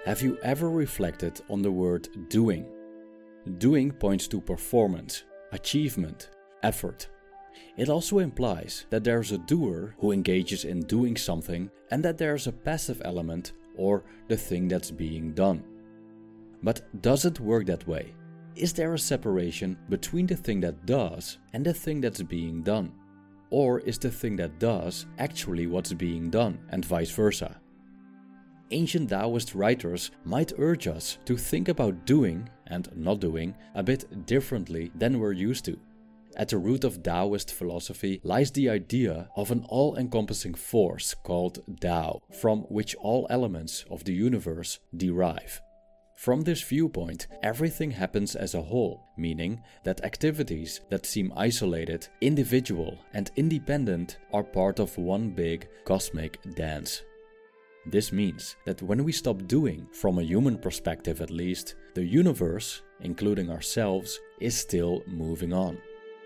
Have you ever reflected on the word doing? Doing points to performance, achievement, effort. It also implies that there's a doer who engages in doing something and that there's a passive element or the thing that's being done. But does it work that way? Is there a separation between the thing that does and the thing that's being done? Or is the thing that does actually what's being done and vice versa? Ancient Taoist writers might urge us to think about doing and not doing a bit differently than we're used to. At the root of Taoist philosophy lies the idea of an all-encompassing force called Tao, from which all elements of the universe derive. From this viewpoint, everything happens as a whole, meaning that activities that seem isolated, individual, and independent are part of one big cosmic dance. This means that when we stop doing, from a human perspective at least, the universe, including ourselves, is still moving on.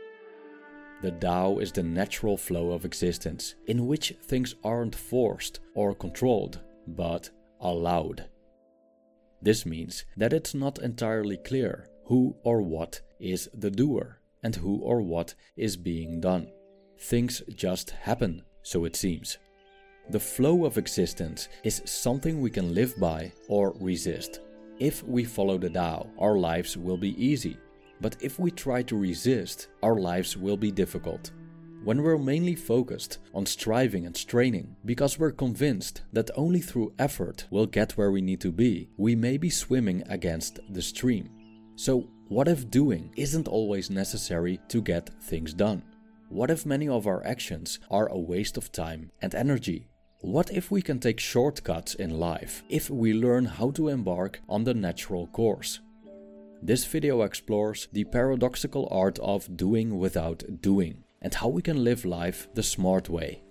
The Tao is the natural flow of existence, in which things aren't forced or controlled, but allowed. This means that it's not entirely clear who or what is the doer and who or what is being done. Things just happen, so it seems. The flow of existence is something we can live by or resist. If we follow the Tao, our lives will be easy. But if we try to resist, our lives will be difficult. When we're mainly focused on striving and straining because we're convinced that only through effort we'll get where we need to be, we may be swimming against the stream. So what if doing isn't always necessary to get things done? What if many of our actions are a waste of time and energy? What if we can take shortcuts in life if we learn how to embark on the natural course? This video explores the paradoxical art of doing without doing and how we can live life the smart way.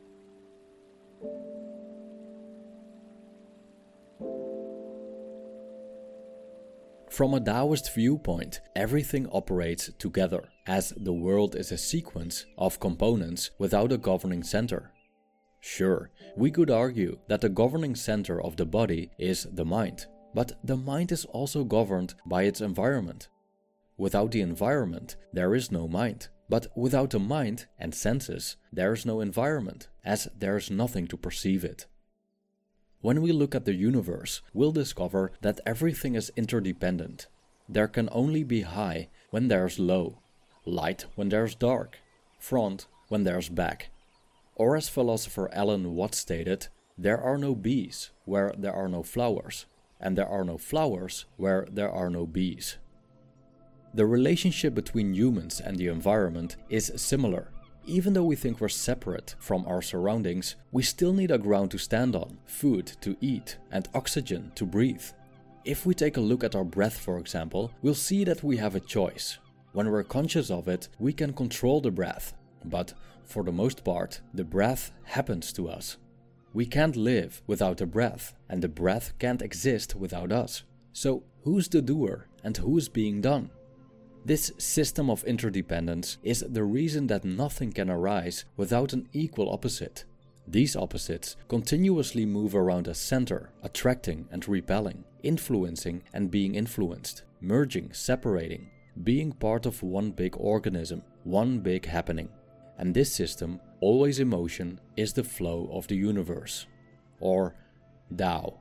From a Taoist viewpoint, everything operates together, as the world is a sequence of components without a governing center. Sure, we could argue that the governing center of the body is the mind, but the mind is also governed by its environment. Without the environment, there is no mind. But without the mind and senses, there is no environment, as there is nothing to perceive it. When we look at the universe, we'll discover that everything is interdependent. There can only be high when there's low, light when there's dark, front when there's back. Or as philosopher Alan Watts stated, there are no bees where there are no flowers, and there are no flowers where there are no bees. The relationship between humans and the environment is similar. Even though we think we're separate from our surroundings, we still need a ground to stand on, food to eat, and oxygen to breathe. If we take a look at our breath, for example, we'll see that we have a choice. When we're conscious of it, we can control the breath, but for the most part, the breath happens to us. We can't live without the breath, and the breath can't exist without us. So who's the doer and who is being done? This system of interdependence is the reason that nothing can arise without an equal opposite. These opposites continuously move around a center, attracting and repelling, influencing and being influenced, merging, separating, being part of one big organism, one big happening. And this system, always in motion, is the flow of the universe, or Tao.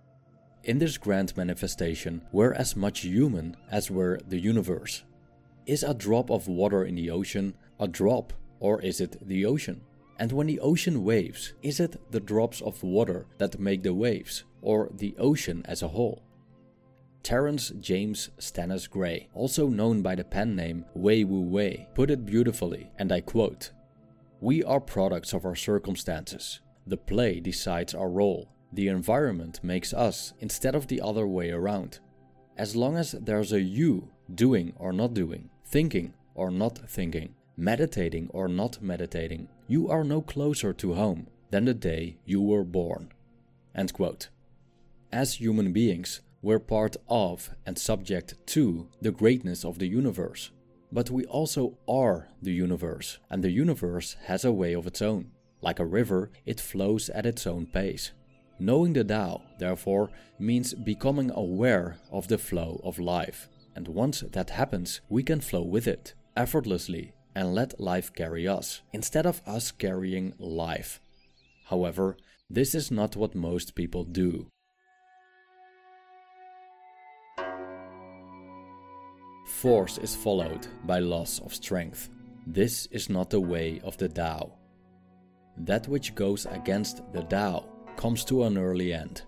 In this grand manifestation, we're as much human as we're the universe. Is a drop of water in the ocean a drop, or is it the ocean? And when the ocean waves, is it the drops of water that make the waves, or the ocean as a whole? Terence James Stannis Gray, also known by the pen name Wei Wu Wei, put it beautifully, and I quote, "We are products of our circumstances. The play decides our role. The environment makes us instead of the other way around. As long as there's a you, doing or not doing, thinking or not thinking, meditating or not meditating, you are no closer to home than the day you were born." End quote. As human beings, we're part of and subject to the greatness of the universe. But we also are the universe, and the universe has a way of its own. Like a river, it flows at its own pace. Knowing the Tao, therefore, means becoming aware of the flow of life. And once that happens, we can flow with it, effortlessly, and let life carry us, instead of us carrying life. However, this is not what most people do. Force is followed by loss of strength. This is not the way of the Tao. That which goes against the Tao comes to an early end.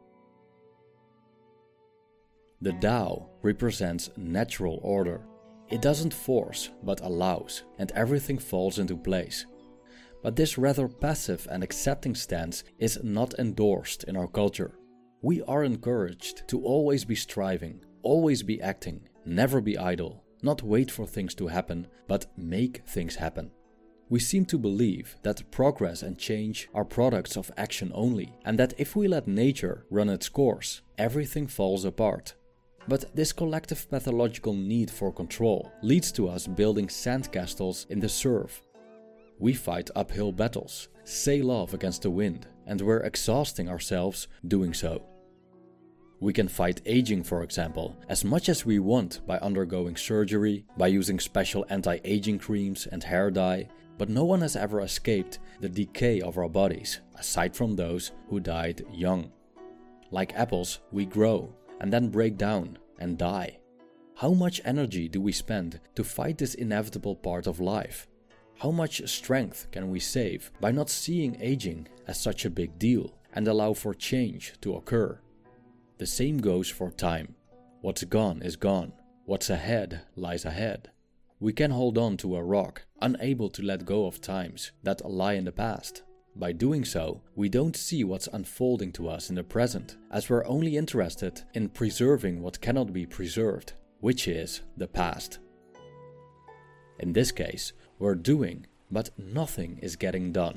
The Tao represents natural order. It doesn't force, but allows, and everything falls into place. But this rather passive and accepting stance is not endorsed in our culture. We are encouraged to always be striving, always be acting, never be idle, not wait for things to happen, but make things happen. We seem to believe that progress and change are products of action only, and that if we let nature run its course, everything falls apart. But this collective pathological need for control leads to us building sandcastles in the surf. We fight uphill battles, sail off against the wind, and we're exhausting ourselves doing so. We can fight aging, for example, as much as we want by undergoing surgery, by using special anti-aging creams and hair dye, but no one has ever escaped the decay of our bodies, aside from those who died young. Like apples, we grow, and then break down and die. How much energy do we spend to fight this inevitable part of life? How much strength can we save by not seeing aging as such a big deal and allow for change to occur? The same goes for time. What's gone is gone. What's ahead lies ahead. We can hold on to a rock, unable to let go of times that lie in the past. By doing so, we don't see what's unfolding to us in the present, as we're only interested in preserving what cannot be preserved, which is the past. In this case, we're doing, but nothing is getting done.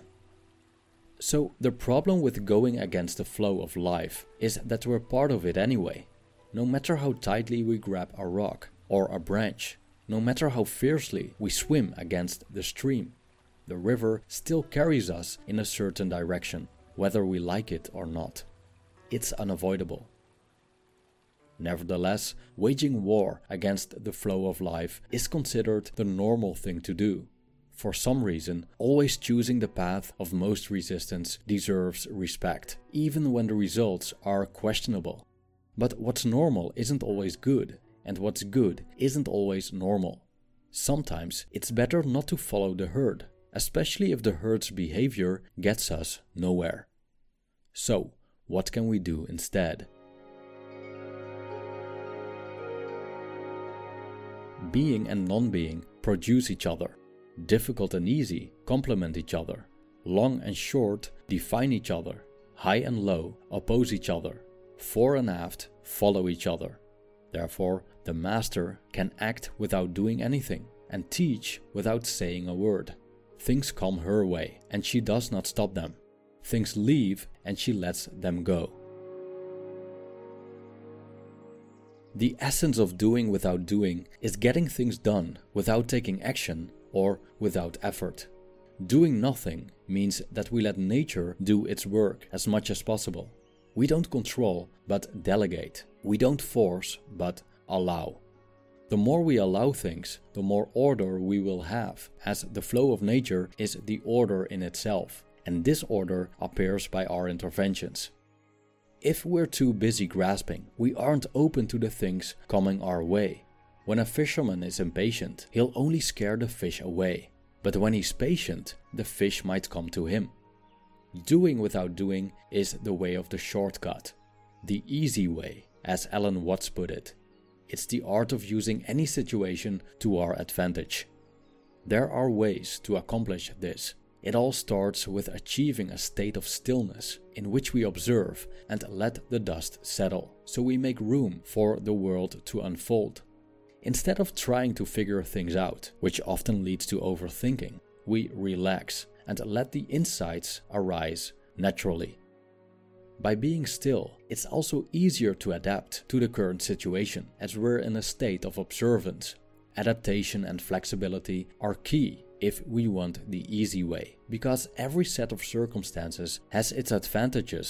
So the problem with going against the flow of life is that we're part of it anyway. No matter how tightly we grab a rock or a branch, no matter how fiercely we swim against the stream, the river still carries us in a certain direction, whether we like it or not. It's unavoidable. Nevertheless, waging war against the flow of life is considered the normal thing to do. For some reason, always choosing the path of most resistance deserves respect, even when the results are questionable. But what's normal isn't always good, and what's good isn't always normal. Sometimes it's better not to follow the herd, especially if the herd's behavior gets us nowhere. So, what can we do instead? Being and non-being produce each other. Difficult and easy complement each other. Long and short define each other. High and low oppose each other. Fore and aft follow each other. Therefore, the master can act without doing anything and teach without saying a word. Things come her way and she does not stop them. Things leave and she lets them go. The essence of doing without doing is getting things done without taking action or without effort. Doing nothing means that we let nature do its work as much as possible. We don't control, but delegate. We don't force, but allow. The more we allow things, the more order we will have, as the flow of nature is the order in itself, and this order appears by our interventions. If we're too busy grasping, we aren't open to the things coming our way. When a fisherman is impatient, he'll only scare the fish away. But when he's patient, the fish might come to him. Doing without doing is the way of the shortcut. The easy way, as Alan Watts put it. It's the art of using any situation to our advantage. There are ways to accomplish this. It all starts with achieving a state of stillness in which we observe and let the dust settle, so we make room for the world to unfold. Instead of trying to figure things out, which often leads to overthinking, we relax and let the insights arise naturally. By being still, it's also easier to adapt to the current situation, as we're in a state of observance. Adaptation and flexibility are key if we want the easy way, because every set of circumstances has its advantages,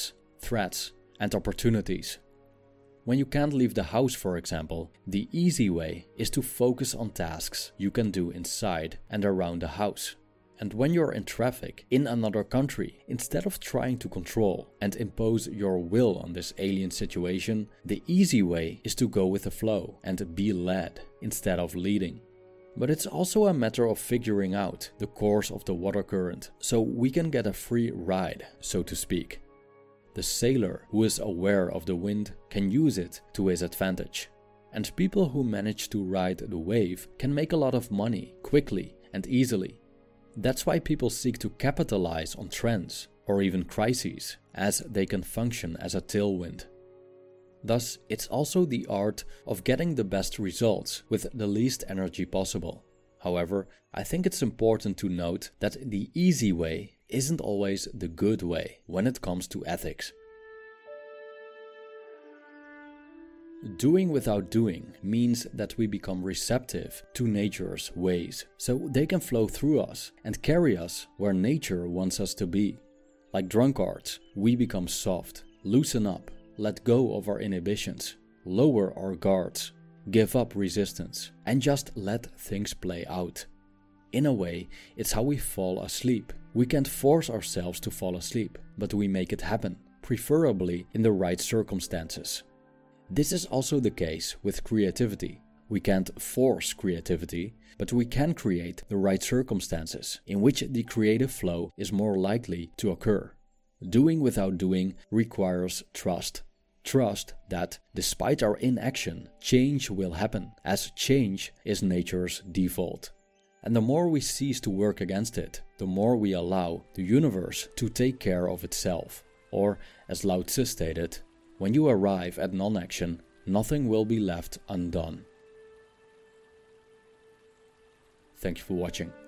threats, and opportunities. When you can't leave the house, for example, the easy way is to focus on tasks you can do inside and around the house. And when you're in traffic in another country, instead of trying to control and impose your will on this alien situation, the easy way is to go with the flow and be led instead of leading. But it's also a matter of figuring out the course of the water current so we can get a free ride, so to speak. The sailor who is aware of the wind can use it to his advantage. And people who manage to ride the wave can make a lot of money quickly and easily. That's why people seek to capitalize on trends or even crises, as they can function as a tailwind. Thus, it's also the art of getting the best results with the least energy possible. However, I think it's important to note that the easy way isn't always the good way when it comes to ethics. Doing without doing means that we become receptive to nature's ways, so they can flow through us and carry us where nature wants us to be. Like drunkards, we become soft, loosen up, let go of our inhibitions, lower our guards, give up resistance, and just let things play out. In a way, it's how we fall asleep. We can't force ourselves to fall asleep, but we make it happen, preferably in the right circumstances. This is also the case with creativity. We can't force creativity, but we can create the right circumstances in which the creative flow is more likely to occur. Doing without doing requires trust. Trust that, despite our inaction, change will happen, as change is nature's default. And the more we cease to work against it, the more we allow the universe to take care of itself. Or, as Lao Tzu stated, when you arrive at non-action, nothing will be left undone. Thank you for watching.